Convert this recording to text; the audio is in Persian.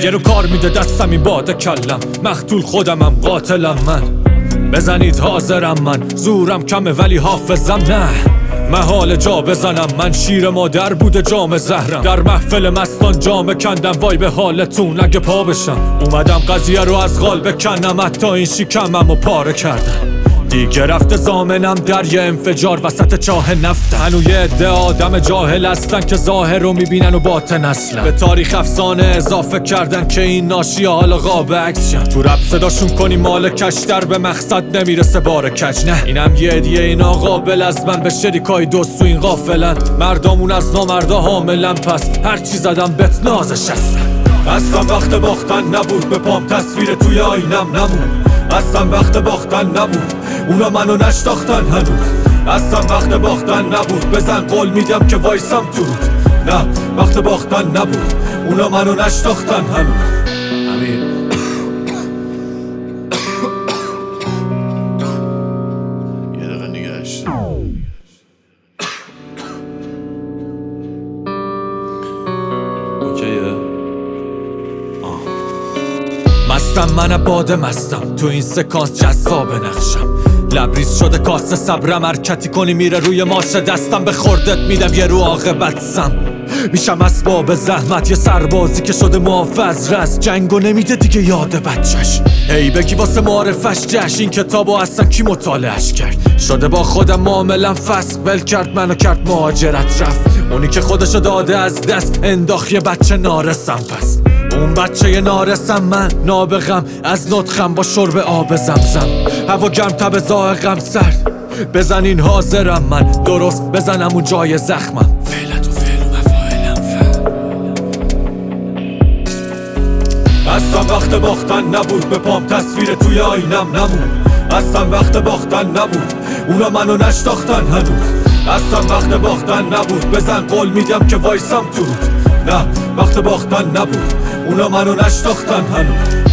یه رو کار میده دستم این باده کلم، مقتول خودمم قاتلم من. بزنید حاضرم من، زورم کمه ولی حافظم نه. محال جا بزنم من، شیر مادر بوده جام زهرم. در محفل مستان جام کندم، وای به حالتون اگه پا بشم. اومدم قضیه رو از غال بکنم، حتی این شکمم رو پاره کردم. دیگه رفته زامنم در یه انفجار وسط چاه نفت. هنوز یه عده آدم جاهل هستن که ظاهر رو میبینن و باطن اصلا. به تاریخ افسانه اضافه کردن که این ناشی حالا قاب عکس شن. تو رپ صداشون کنی مال کشتر، به مقصد نمیرسه بار کج. نه اینم یه هدیه، اینا قابل از من به شریکای دوست تو این قافلن. مردامون از نامردا حاملن، پس هرچی زدم بهت نازش هستن. اصلا وقت باختن نبود، به پام تصویر توی آینم نمون. اصلا وقت باختن نبود، اونا منو نشتاختن هنوز. اصلا وقت باختن نبود، بزن قول میدم که وایسم تو رود. نه وقت باختن نبود، اونا منو نشتاختن هنوز. امیر یه دقیقه نگهش اوکیه. مستم من باده مستم، تو این سکانس جذاب نقشم. لبریز شده کاسه صبرم، حرکتی کنی میره روی ماشه دستم. به خوردت میدم یه رو عاقبت سم. میشم اسباب زحمت، یه سربازی که شده محافظ رست. جنگو نمیده دیگه یاد بچش. ای بگی واسه معرفش جشن، این کتابو اصلا کی مطالعهش کرد؟ شده با خودم معاملم فسق، ول کرد منو کرد مهاجرت رفت. اونی که خودشو داده از دست، انداخت یه بچه نارسم. پس اون بچه یه نارسم من، نابغم از نطخم با شرب آب زمزم. هوا گرم تب زائقم سرد، بزنین حاضرم من. درست بزنم اون جای زخمم. فعلت و فعل و مفاعلم فعل. اصلا وقت باختن نبود، به پام تصویر توی آینم نمون. اصلا وقت باختن نبود، اونا منو نشتاختن هنوز. اصلا وقت باختن نبود، بزن قول میدم که وایسم تو رود. نه وقت باختن نبود، اونا منو نشتاختن هنوز.